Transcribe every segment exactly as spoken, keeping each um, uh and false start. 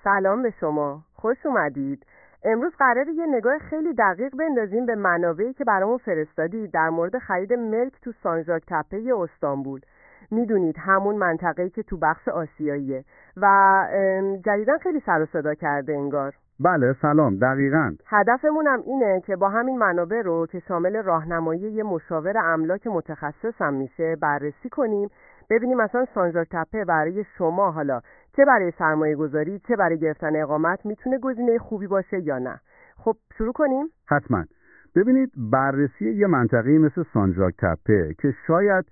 سلام به شما، خوش اومدید. امروز قراره یه نگاه خیلی دقیق بندازیم به منابعی که برامون فرستادید در مورد خرید ملک تو سان ژاک تپه استانبول. میدونید همون منطقه‌ای که تو بخش آسیاییه و جدیداً خیلی سر و صدا کرده انگار. بله سلام، دقیقاً. هدفمون هم اینه که با همین منابع رو که شامل راهنمایی یه مشاور املاک متخصص هم میشه بررسی کنیم، ببینیم مثلا سان ژاک تپه برای شما حالا چه برای سرمایه گذاری چه برای گرفتن اقامت میتونه گزینه خوبی باشه یا نه. خب شروع کنیم؟ حتما. ببینید بررسی یه منطقه مثل سان ژاک تپه که شاید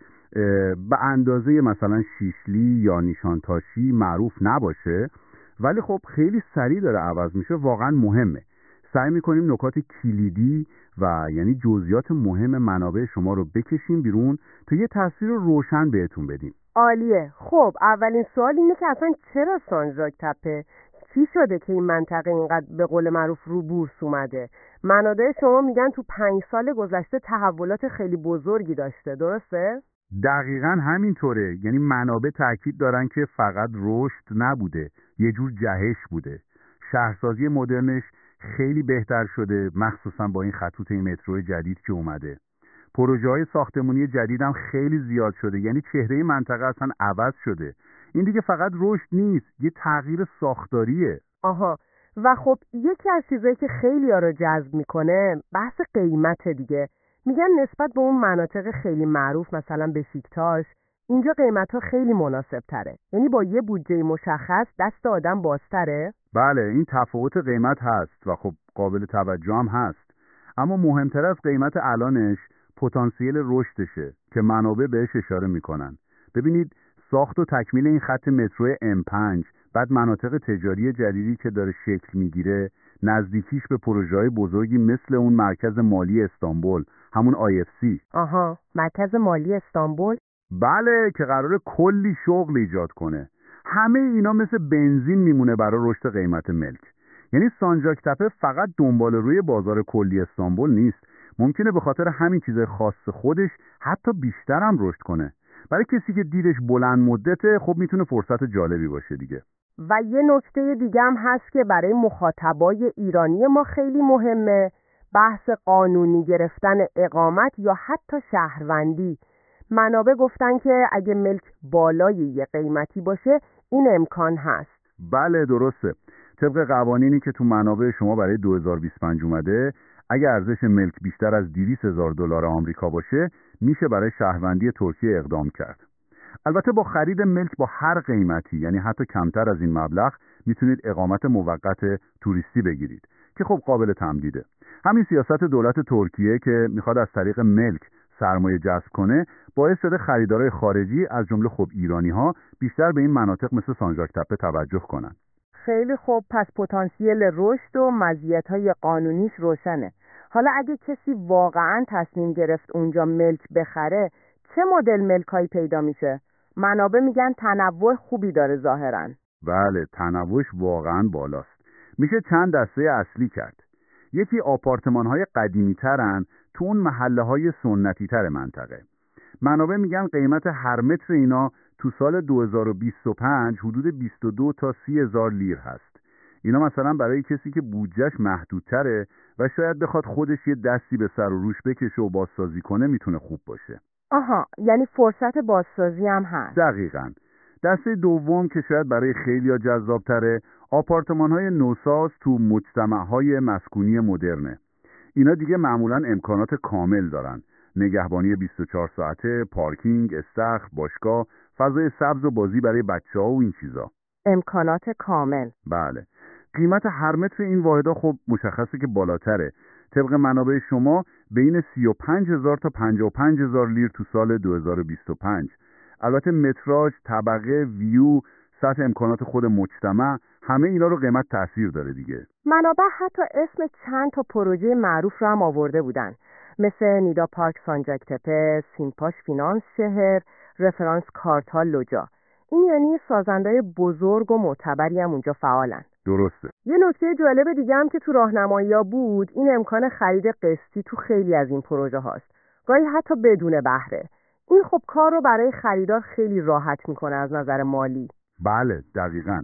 به اندازه مثلا شیشلی یا نیشانتاشی معروف نباشه ولی خب خیلی سریع داره عوض میشه، واقعا مهمه. سعی میکنیم نکات کلیدی و یعنی جزئیات مهم منابع شما رو بکشیم بیرون تا یه تصویر روشن بهتون بدیم. عالیه. خب اولین سوال اینه که اصلا چرا سان ژاک تپه؟ چی شده که این منطقه اینقدر به قول معروف رو بورس اومده؟ منابع شما میگن تو پنج سال گذشته تحولات خیلی بزرگی داشته، درسته؟ دقیقاً همینطوره. یعنی منابع تاکید دارن که فقط رشد نبوده، یه جور جهش بوده. شهرسازی مدرنش خیلی بهتر شده، مخصوصا با این خطوط مترو جدید که اومده. پروژه‌های ساختمانی جدید هم خیلی زیاد شده، یعنی چهره منطقه اصلا عوض شده. این دیگه فقط رشد نیست، یه تغییر ساختاریه. آها. و خب یکی از چیزایی که خیلی‌ها رو جذب میکنه بحث قیمت دیگه. میگن نسبت به اون مناطق خیلی معروف مثلا بشیکتاش اینجا قیمت‌ها خیلی مناسب تره، یعنی با یه بودجه مشخص دست آدم بازتره. بله این تفاوت قیمت هست و خب قابل توجه هم هست، اما مهمتر از قیمت الانش پتانسیل رشدشه که منابع بهش اشاره میکنن. ببینید ساخت و تکمیل این خط مترو ام پنج، بعد مناطق تجاری جدیدی که داره شکل میگیره، نزدیکیش به پروژه‌های بزرگی مثل اون مرکز مالی استانبول، همون آی اف سی. آها، مرکز مالی استانبول؟ بله که قراره کلی شغل ایجاد کنه. همه اینا مثل بنزین میمونه برای رشد قیمت ملک. یعنی سان ژاک تپه فقط دنبال روی بازار کلی استانبول نیست، ممکنه به خاطر همین چیز خاص خودش حتی بیشتر هم رشد کنه. برای کسی که دیدش بلند مدته خب میتونه فرصت جالبی باشه دیگه. و یه نکته دیگه هم هست که برای مخاطبای ایرانی ما خیلی مهمه، بحث قانونی گرفتن اقامت یا حتی شهروندی. منابع گفتن که اگه ملک بالای یه قیمتی باشه این امکان هست. بله درسته. طبق قوانینی که تو منابع شما برای دو هزار و بیست و پنج اومده، اگه ارزش ملک بیشتر از دویست هزار دلار آمریکا باشه میشه برای شهروندی ترکیه اقدام کرد. البته با خرید ملک با هر قیمتی، یعنی حتی کمتر از این مبلغ، میتونید اقامت موقت توریستی بگیرید که خب قابل تمدیده. همین سیاست دولت ترکیه که میخواد از طریق ملک سرمایه جذب کنه باعث شده خریدارای خارجی از جمله خب ایرانی ها بیشتر به این مناطق مثل سان ژاک تپه توجه کنن. خیلی خوب، پس پتانسیل رشد و مزیت‌های قانونیش روشنه. حالا اگه کسی واقعاً تصمیم گرفت اونجا ملک بخره، چه مدل ملکایی پیدا میشه؟ منابع میگن تنوع خوبی داره ظاهراً. بله تنوعش واقعاً بالاست. میشه چند دسته اصلی کرد. یکی آپارتمان‌های قدیمی‌ترن تو اون محله‌های سنتی‌تر منطقه. منابع میگن قیمت هر متر اینا تو سال دو هزار و بیست و پنج حدود بیست و دو تا سی هزار لیر هست. اینا مثلا برای کسی که بودجهش محدودتره و شاید بخواد خودش یه دستی به سر و روش بکشه و بازسازی کنه میتونه خوب باشه. آها، یعنی فرصت بازسازی هم هست. دقیقاً. دسته دوم که شاید برای خیلی‌ها جذاب‌تره، آپارتمان‌های نوساز تو مجتمع‌های مسکونی مدرنه. اینا دیگه معمولاً امکانات کامل دارن. نگهبانی بیست و چهار ساعته، پارکینگ، استخر، باشگاه، فضای سبز و بازی برای بچه‌ها و این چیزا. امکانات کامل. بله. قیمت هر متر این واحدها خب مشخصه که بالاتره. طبق منابع شما بین سی و پنج هزار تا پنجاه و پنج هزار لیر تو سال دو هزار و بیست و پنج. البته متراژ، طبقه، ویو، سطح امکانات خود مجتمع، همه اینا رو قیمت تأثیر داره دیگه. منابع حتی اسم چند تا پروژه معروف رو هم آورده بودن، مثل نیدا پارک سان ژاک تپه، سینپاش فینانس شهر، رفرانس کارتال لوجا. این یعنی سازندهای بزرگ و معتبری هم اونجا فعالن. درسته. یه نکته جالب دیگه هم که تو راهنمایی‌ها بود این امکان خرید قسطی تو خیلی از این پروژه هاست، گاهی حتی بدون بهره. این خب کار رو برای خریدار خیلی راحت میکنه از نظر مالی. بله دقیقاً.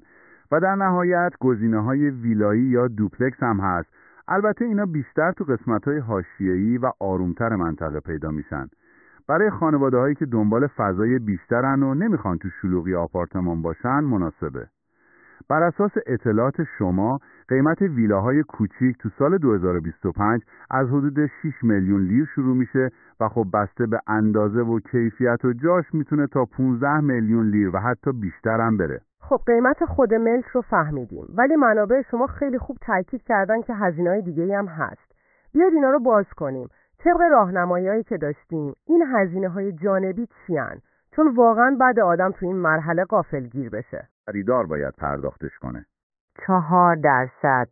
و در نهایت گزینه‌های ویلایی یا دوپلکس هم هست. البته اینا بیشتر تو قسمت‌های حاشیه‌ای و آرومتر منطقه پیدا میشن. برای خانواده‌هایی که دنبال فضای بیشترن و نمیخوان تو شلوغی آپارتمان باشن مناسبه. بر اساس اطلاعات شما قیمت ویلاهای کوچیک تو سال دو هزار و بیست و پنج از حدود شش میلیون لیر شروع میشه و خب بسته به اندازه و کیفیت و جاش میتونه تا پانزده میلیون لیر و حتی بیشتر هم بره. خب قیمت خود ملک رو فهمیدیم، ولی منابع شما خیلی خوب تاکید کردن که هزینه‌های دیگه‌ای هم هست. بیاید اینا رو باز کنیم. طبق راهنمایی‌هایی که داشتیم این هزینه‌های جانبی چیان؟ چون واقعا بعد آدم تو این مرحله غافلگیر بشه. خریدار باید پرداختش کنه. چهار درصد.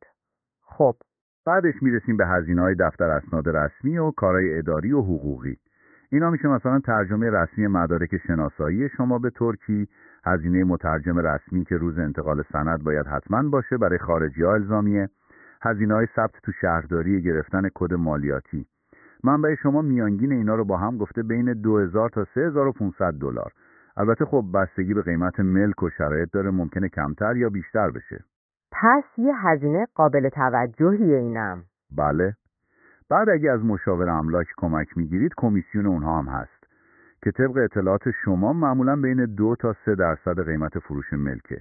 خب بعدش میرسیم به هزینه‌های دفتر اسناد رسمی و کارهای اداری و حقوقی. اینا میشه مثلا ترجمه رسمی مدارک شناسایی شما به ترکی، هزینه مترجم رسمی که روز انتقال سند باید حتما باشه برای خارجی‌ها الزامیه، هزینه‌های ثبت تو شهرداری گرفتن کد مالیاتی. منبع شما میانگین اینا رو با هم گفته بین دو هزار تا سه هزار و پانصد دلار. البته خب بستگی به قیمت ملک و شرایط داره، ممکنه کمتر یا بیشتر بشه. پس یه هزینه قابل توجهیه اینم. بله. بعد اگه از مشاور املاک کمک میگیرید کمیسیون اونها هم هست که طبق اطلاعات شما معمولا بین دو تا سه درصد قیمت فروش ملکه.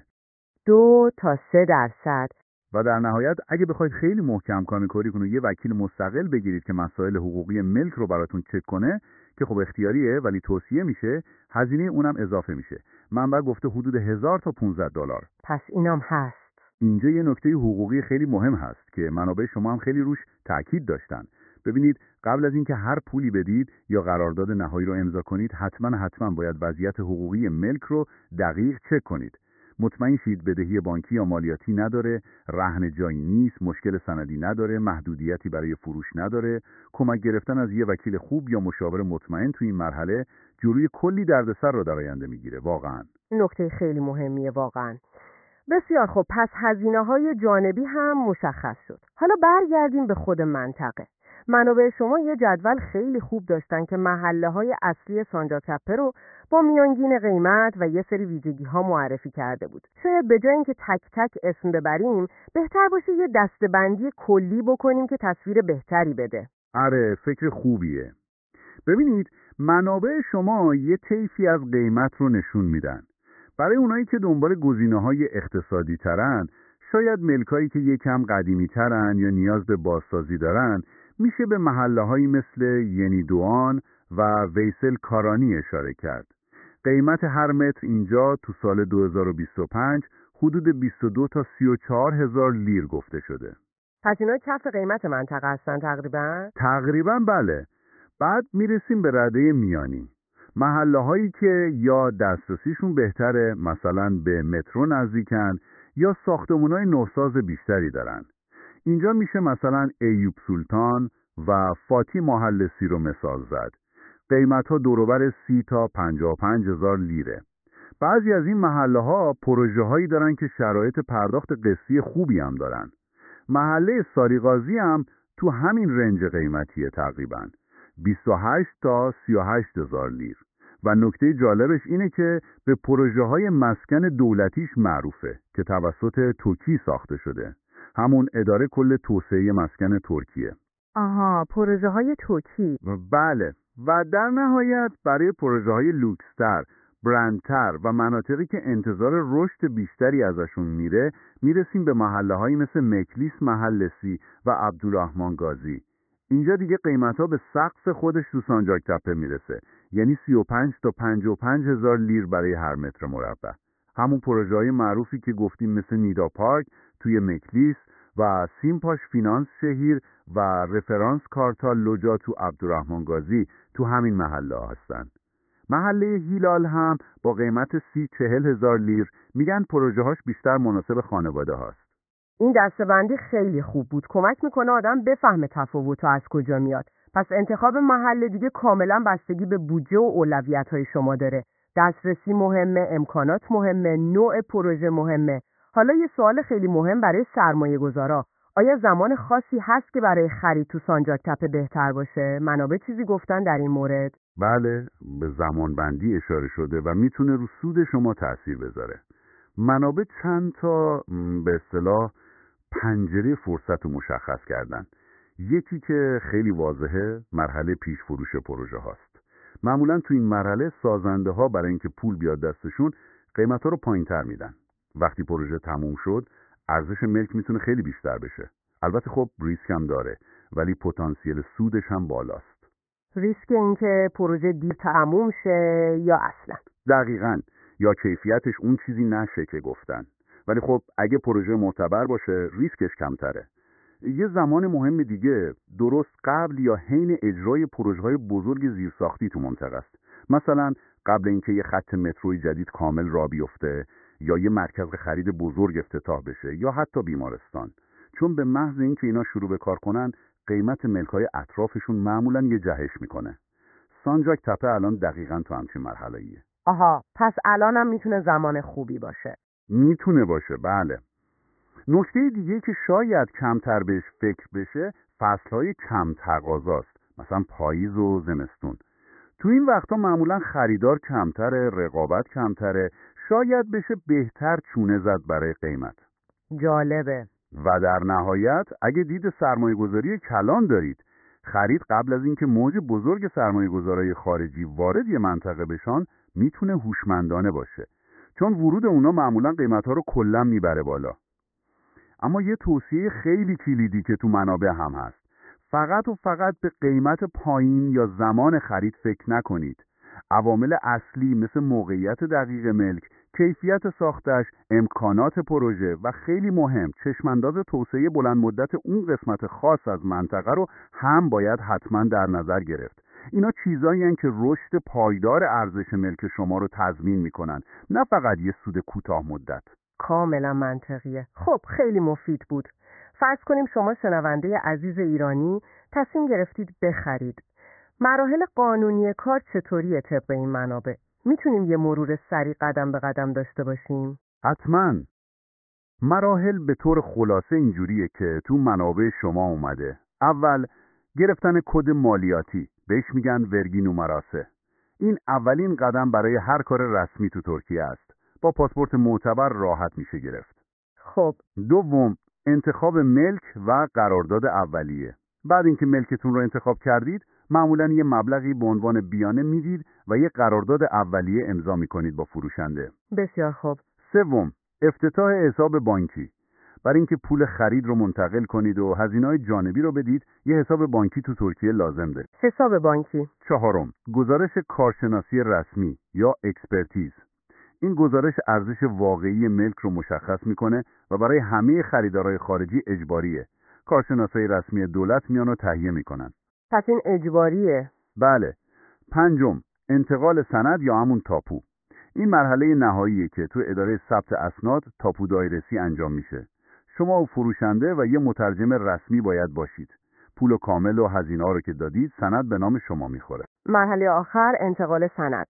دو تا سه درصد. و در نهایت اگه بخواید خیلی محکم کاری کنید و یه وکیل مستقل بگیرید که مسائل حقوقی ملک رو براتون چک کنه که خب اختیاریه ولی توصیه میشه، هزینه اونم اضافه میشه. منبع گفته حدود هزار تا پانصد دلار. پس اینم هست. اینجا یه نکته حقوقی خیلی مهم هست که منابع شما هم خیلی روش تاکید داشتن. ببینید قبل از اینکه هر پولی بدید یا قرارداد نهایی رو امضا کنید حتما حتما باید وضعیت حقوقی ملک رو دقیق چک کنید. مطمئن شید بدهی بانکی یا مالیاتی نداره، رهن جایی نیست، مشکل سندی نداره، محدودیتی برای فروش نداره. کمک گرفتن از یه وکیل خوب یا مشاور مطمئن تو این مرحله جلوی کلی دردسر رو در آینده میگیره. واقعا نکته خیلی مهمیه واقعا. بسیار خب، پس هزینه‌های جانبی هم مشخص شد. حالا برگردیم به خود منطقه. منابع شما یه جدول خیلی خوب داشتن که محله‌های اصلی سانجاک‌تپه رو با میانگین قیمت و یه سری ویژگی‌ها معرفی کرده بود. شاید به جای اینکه تک تک اسم ببریم، بهتر باشه یه دسته‌بندی کلی بکنیم که تصویر بهتری بده. آره، فکر خوبیه. ببینید، منابع شما یه طیفی از قیمت رو نشون میدن. برای اونایی که دنبال گزینه‌های اقتصادی ترن، شاید ملکایی که یکم قدیمی ترن یا نیاز به بازسازی دارن، میشه به محله‌هایی مثل ینیدوان و ویسل کارانی اشاره کرد. قیمت هر متر اینجا تو سال دو هزار و بیست و پنج حدود بیست و دو تا سی و چهار هزار لیر گفته شده. پس اینا کف قیمت منطقه هستن تقریبا؟ تقریبا بله. بعد میرسیم به رده میانی. محله هایی که یا دسترسیشون بهتره، مثلا به مترو نزدیکن، یا ساختمونای نوساز بیشتری دارن. اینجا میشه مثلا ایوب سلطان و فاتی محلسی رو مثال زد. قیمت ها دوروبر سی تا پنجاه و پنج هزار لیره. بعضی از این محله ها پروژه هایی دارن که شرایط پرداخت قسطی خوبی هم دارن. محله ساریغازی هم تو همین رنج قیمتیه تقریباً. بیست و هشت تا سی و هشت هزار لیر. و نکته جالبش اینه که به پروژه های مسکن دولتیش معروفه که توسط توکی ساخته شده. همون اداره کل توسعه مسکن ترکیه. آها، پروژه های توکی. بله. و در نهایت برای پروژه های لوکستر، برندتر و مناطقی که انتظار رشد بیشتری ازشون میره، میرسیم به محله هایی مثل مکلیس محلسی و عبدالرحمن گازی. اینجا دیگه قیمت ها به سقف خودش تو سانجاک‌تپه میرسه، یعنی سی و پنج تا پنجاه و پنج هزار لیر برای هر متر مربع. همون پروژه های معروفی که گفتیم مثل نیدا پارک توی مکلیس و سیمپاش فینانس شهیر و رفرانس کارتا لوجا تو عبدالرحمن گازی تو همین محله ها هستن. محله هیلال هم با قیمت سی چهل هزار لیر، میگن پروژه هاش بیشتر مناسب خانواده هاست. این دسته‌بندی خیلی خوب بود، کمک میکنه آدم بفهمه تفاوت‌ها از کجا میاد. پس انتخاب محله دیگه کاملا بستگی به بودجه و اولویت‌های شما داره. دسترسی مهمه، امکانات مهمه، نوع پروژه مهمه. حالا یه سوال خیلی مهم برای سرمایه‌گذارا: آیا زمان خاصی هست که برای خرید تو سانجاک‌تپه بهتر باشه؟ منابع چیزی گفتن در این مورد؟ بله، به زمان بندی اشاره شده و میتونه رو سود شما تأثیر بذاره. منابع چند تا م، به اصطلاح پنجره فرصت رو مشخص کردن. یکی که خیلی واضحه مرحله پیش فروش پروژه هاست. معمولا تو این مرحله سازنده ها برای اینکه پول بیاد دستشون قیمت ها رو پایین تر میدن. وقتی پروژه تموم شد ارزش ملک میتونه خیلی بیشتر بشه. البته خب ریسک هم داره ولی پتانسیل سودش هم بالاست. ریسک اینکه پروژه دیر تموم شه یا اصلا؟ دقیقاً، یا کیفیتش اون چیزی نشه که گفتن. ولی خب اگه پروژه معتبر باشه ریسکش کمتره. یه زمان مهم دیگه درست قبل یا حین اجرای پروژه‌های بزرگ زیرساختی تو منطقه است. مثلا قبل اینکه یه خط متروی جدید کامل راه بیفته یا یه مرکز خرید بزرگ افتتاح بشه یا حتی بیمارستان. چون به محض اینکه اینا شروع به کار کنن قیمت ملک‌های اطرافشون معمولاً یه جهش میکنه. سانجاک تپه الان دقیقاً تو همچین مرحله‌ایه. آها، پس الانم میتونه زمان خوبی باشه. میتونه باشه، بله. نکته دیگه که شاید کمتر بهش فکر بشه فصلهای کم تقاضاست، مثلا پاییز و زمستون. تو این وقتا معمولا خریدار کمتره، رقابت کمتره، شاید بشه بهتر چونه زد برای قیمت. جالبه. و در نهایت اگه دید سرمایه گذاری کلان دارید، خرید قبل از اینکه موج بزرگ سرمایه گذارای خارجی وارد یه منطقه بشن میتونه هوشمندانه باشه، چون ورود اونا معمولا قیمت‌ها رو کلا میبره بالا. اما یه توصیه خیلی کلیدی که تو منابع هم هست، فقط و فقط به قیمت پایین یا زمان خرید فکر نکنید. عوامل اصلی مثل موقعیت دقیق ملک، کیفیت ساختش، امکانات پروژه و خیلی مهم چشمانداز توسعه بلند مدت اون قسمت خاص از منطقه رو هم باید حتما در نظر گرفت. اینا چیزایی هستند که رشد پایدار ارزش ملک شما رو تضمین میکنن، نه فقط یه سود کوتاه مدت. کاملا منطقیه. خب خیلی مفید بود. فرض کنیم شما شنونده عزیز ایرانی تصمیم گرفتید بخرید. مراحل قانونی کار چطوریه طبق این منابع؟ میتونیم یه مرور سریع قدم به قدم داشته باشیم؟ حتما. مراحل به طور خلاصه اینجوریه که تو منابع شما اومده. اول گرفتن کد مالیاتی، بهش میگن ورگی نومراسه. این اولین قدم برای هر کار رسمی تو ترکیه است. با پاسپورت معتبر راحت میشه گرفت. خب. دوم انتخاب ملک و قرارداد اولیه. بعد اینکه ملکتون رو انتخاب کردید معمولاً یه مبلغی به عنوان بیانه میدید و یه قرارداد اولیه امضا میکنید با فروشنده. بسیار خوب. سوم افتتاح حساب بانکی. برای اینکه پول خرید رو منتقل کنید و هزینه‌های جانبی رو بدید یه حساب بانکی تو ترکیه لازم دارید. حساب بانکی. چهارم گزارش کارشناسی رسمی یا اکسپرتیز. این گزارش ارزش واقعی ملک رو مشخص میکنه و برای همه خریدارای خارجی اجباریه. کارشناسای رسمی دولت میان و تهیه میکنن. پس این اجباریه؟ بله. پنجم انتقال سند یا همون تاپو. این مرحله نهاییه که تو اداره ثبت اسناد تاپو دایرسی انجام میشه. شما و فروشنده و یه مترجم رسمی باید باشید. پول کامل و هزینه‌ها رو که دادید سند به نام شما میخوره. مرحله آخر انتقال سند.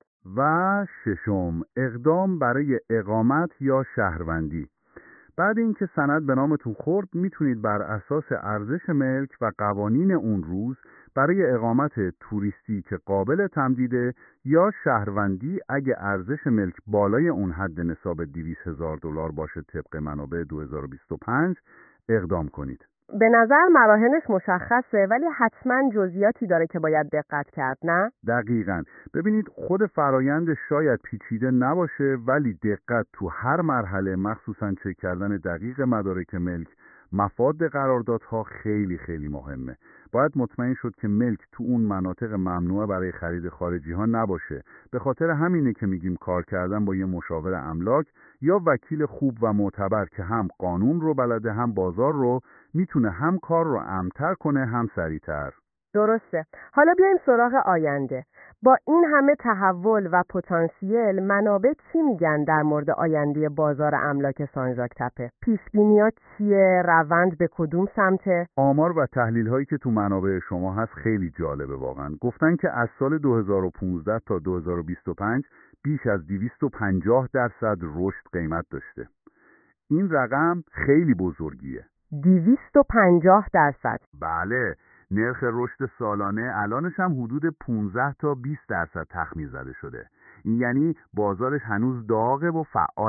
و ششم اقدام برای اقامت یا شهروندی. بعد اینکه سند به نامتون خورد میتونید بر اساس ارزش ملک و قوانین اون روز برای اقامت توریستی که قابل تمدیده یا شهروندی اگه ارزش ملک بالای اون حد نصاب دویست هزار دلار باشه طبق منابع دو هزار و بیست و پنج اقدام کنید. به نظر مراحلش مشخصه ولی حتما جزئیاتی داره که باید دقت کرد، نه؟ دقیقاً. ببینید خود فرایند شاید پیچیده نباشه ولی دقت تو هر مرحله مخصوصاً چک کردن دقیق مدارک ملک، مفاد قراردادها خیلی خیلی مهمه. باید مطمئن شد که ملک تو اون مناطق ممنوعه برای خرید خارجی ها نباشه. به خاطر همینه که میگیم کار کردن با یه مشاور املاک یا وکیل خوب و معتبر که هم قانون رو بلده هم بازار رو، میتونه هم کار رو امن‌تر کنه هم سریع‌تر. درسته. حالا بیایم سراغ آینده. با این همه تحول و پتانسیل منابع چی میگن در مورد آینده بازار املاک سانجاک تپه؟ پیش‌بینی‌ها چیه؟ روند به کدوم سمته؟ آمار و تحلیل هایی که تو منابع شما هست خیلی جالبه واقعا. گفتن که از سال دو هزار و پانزده تا دو هزار و بیست و پنج بیش از دویست و پنجاه درصد رشد قیمت داشته. این رقم خیلی بزرگیه. دویست و پنجاه درصد. بله. نرخ رشد سالانه الانش هم حدود پانزده تا بیست درصد تخمین زده شده. این یعنی بازارش هنوز داغه و فعاله.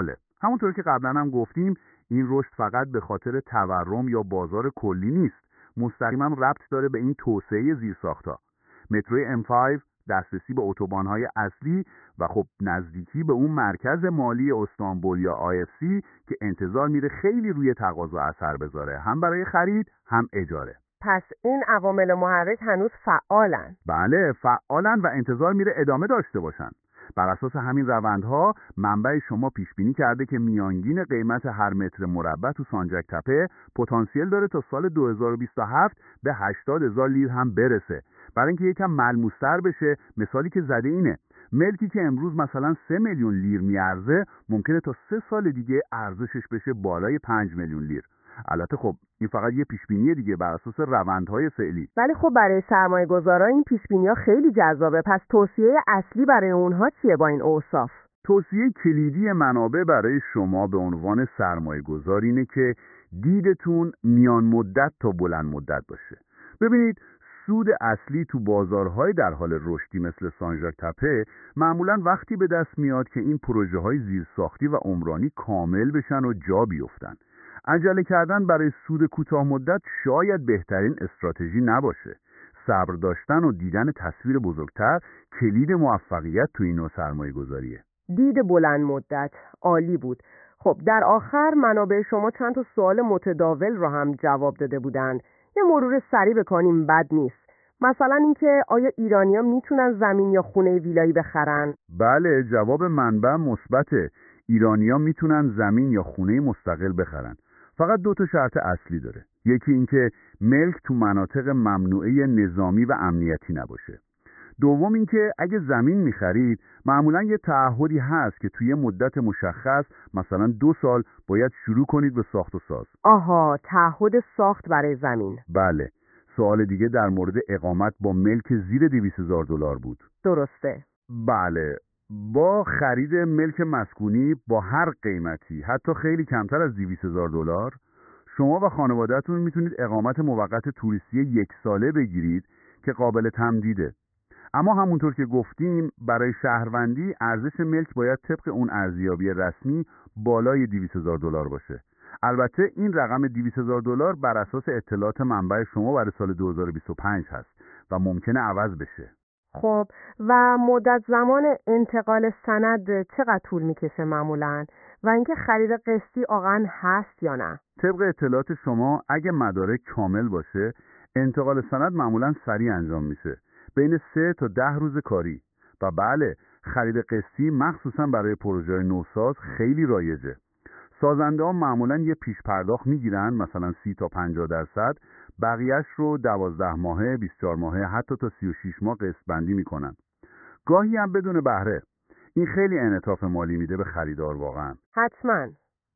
همونطور که قبلا هم گفتیم این رشد فقط به خاطر تورم یا بازار کلی نیست، مستقیما ربط داره به این توسعه زیرساخت‌ها. متروی ام پنج، دسترسی به اتوبان‌های اصلی و خب نزدیکی به اون مرکز مالی استانبول یا آی اف سی که انتظار میره خیلی روی تقاضا اثر بذاره، هم برای خرید هم اجاره. پس این عوامل محرک هنوز فعالن؟ بله فعالن و انتظار میره ادامه داشته باشن. بر اساس همین روندها منبع شما پیش بینی کرده که میانگین قیمت هر متر مربع تو سانجاک تپه پتانسیل داره تا سال دو هزار و بیست و هفت به هشتاد هزار لیر هم برسه. برای اینکه یکم ملموس‌تر بشه، مثالی که زده اینه ملکی که امروز مثلا سه میلیون لیر میارزه ممکنه تا سه سال دیگه ارزشش بشه بالای پنج میلیون لیر. البته خب این فقط یه پیشبینیه دیگه بر اساس روندهای فعلی. ولی خب برای سرمایه گذاران این پیشبینی‌ها خیلی جذابه. پس توصیه اصلی برای اونها چیه با این اوصاف؟ توصیه کلیدی منابع برای شما به عنوان سرمایه گذار اینه که دیدتون میان مدت تا بلند مدت باشه. ببینید سود اصلی تو بازارهای در حال رشدی مثل سانجاک تپه معمولاً وقتی به دست میاد که این پروژه های زیرساختی و عمرانی کامل بشن و جا بیفتن. عجله کردن برای سود کوتاه مدت شاید بهترین استراتژی نباشه. صبر داشتن و دیدن تصویر بزرگتر کلید موفقیت تو این نوع سرمایه گذاریه. دید بلند مدت عالی بود. خب در آخر منابع شما چند تا سوال متداول رو هم جواب داده بودن. یه مرور سریع بکنیم بد نیست. مثلا اینکه آیا ایرانی‌ها میتونن زمین یا خونه ویلایی بخرن؟ بله، جواب منبع مثبته. ایرانی‌ها میتونن زمین یا خونه مستقل بخرن. فقط دو تا شرط اصلی داره. یکی اینکه ملک تو مناطق ممنوعه نظامی و امنیتی نباشه. دوم اینکه اگه زمین میخرید معمولا یه تعهدی هست که توی مدت مشخص مثلا دو سال باید شروع کنید به ساخت و ساز. آها، تعهد ساخت برای زمین. بله. سوال دیگه در مورد اقامت با ملک زیر دویست هزار دلار بود. درسته. بله. با خرید ملک مسکونی با هر قیمتی، حتی خیلی کمتر از دویست هزار دلار، شما و خانواده‌تون میتونید اقامت موقت توریستی یک ساله بگیرید که قابل تمدیده. اما همونطور که گفتیم برای شهروندی ارزش ملک باید طبق اون ارزیابی رسمی بالای دویست هزار دلار باشه. البته این رقم دویست هزار دلار بر اساس اطلاعات منبع شما برای سال دو هزار و بیست و پنج هست و ممکنه عوض بشه. خب و مدت زمان انتقال سند چقدر طول میکشه معمولاً و اینکه خرید قسطی واقعاً هست یا نه؟ طبق اطلاعات شما اگه مدارک کامل باشه انتقال سند معمولاً سریع انجام میشه، بین سه تا ده روز کاری. و بله، خرید قسطی مخصوصاً برای پروژه نوساز خیلی رایجه. سازنده ها معمولاً یه پیش پرداخت میگیرن، مثلا سی تا پنجاه درصد، بقیهش رو دوازده ماهه، بیست و چهار ماهه، حتی تا سی و شش ماه قسط بندی میکنن. گاهی هم بدون بهره. این خیلی انعطاف مالی میده به خریدار واقعا. حتما.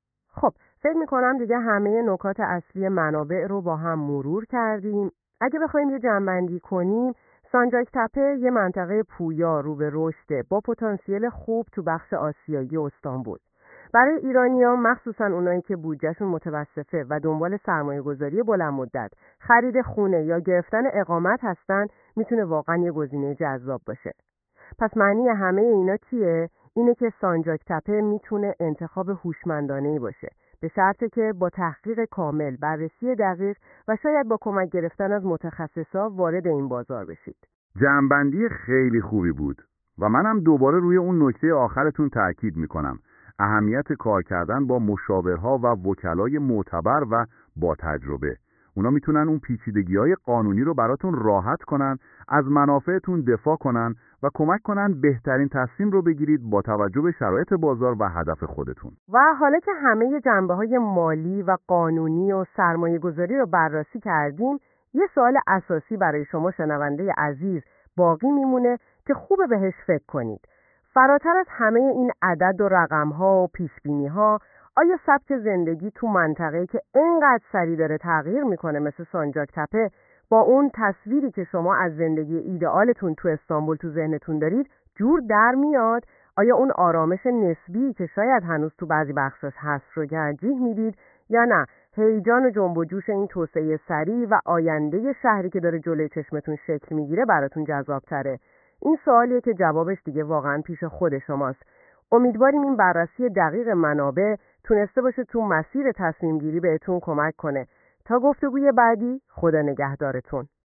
خب فکر میکنم دیگه همه نکات اصلی منابع رو با هم مرور کردیم. اگه بخوایم یه جمع‌بندی کنیم، سانجاک تپه یه منطقه پویا رو به رشد با پتانسیل خوب تو بخش آسیایی استانبول. برای ایرانی‌ها مخصوصاً اونایی که بودجهشون متوسطه و دنبال سرمایه‌گذاری بلند مدت، خرید خونه یا گرفتن اقامت هستن، میتونه واقعاً یه گزینه جذاب باشه. پس معنی همه اینا چیه؟ اینه که سانجاک تپه میتونه انتخاب هوشمندانه‌ای باشه، به شرطی که با تحقیق کامل، بررسی دقیق و شاید با کمک گرفتن از متخصصا وارد این بازار بشید. جمع‌بندی خیلی خوبی بود و منم دوباره روی اون نکته آخرتون تاکید میکنم. اهمیت کار کردن با مشاورها و وکلای معتبر و با تجربه. اونا میتونن اون پیچیدگی‌های قانونی رو براتون راحت کنن، از منافعتون دفاع کنن و کمک کنن بهترین تصمیم رو بگیرید با توجه به شرایط بازار و هدف خودتون. و حالا که همه جنبه‌های مالی و قانونی و سرمایه‌گذاری رو بررسی کردیم، یه سوال اساسی برای شما شنونده عزیز باقی میمونه که خوبه بهش فکر کنید. فراتر از همه این عدد و رقم‌ها و پیش‌بینی‌ها، آیا سبک زندگی تو منطقه‌ای که اینقدر سریع داره تغییر میکنه مثل سانجاک تپه با اون تصویری که شما از زندگی ایدئالتون تو استانبول تو ذهنتون دارید جور در میاد؟ آیا اون آرامش نسبی که شاید هنوز تو بعضی بخشاش هست رو ترجیح میدید یا نه هیجان و جنب و جوش این توسعه سریع و آینده شهری که داره جلوی چشمتون شکل میگیره براتون جذاب‌تره؟ این سوالیه که جوابش دیگه واقعا پیش خود شماست. امیدواریم این بررسی دقیق منابع تونسته باشه تو مسیر تصمیم گیری بهتون کمک کنه. تا گفتگوی بعدی، خدا نگهدارتون.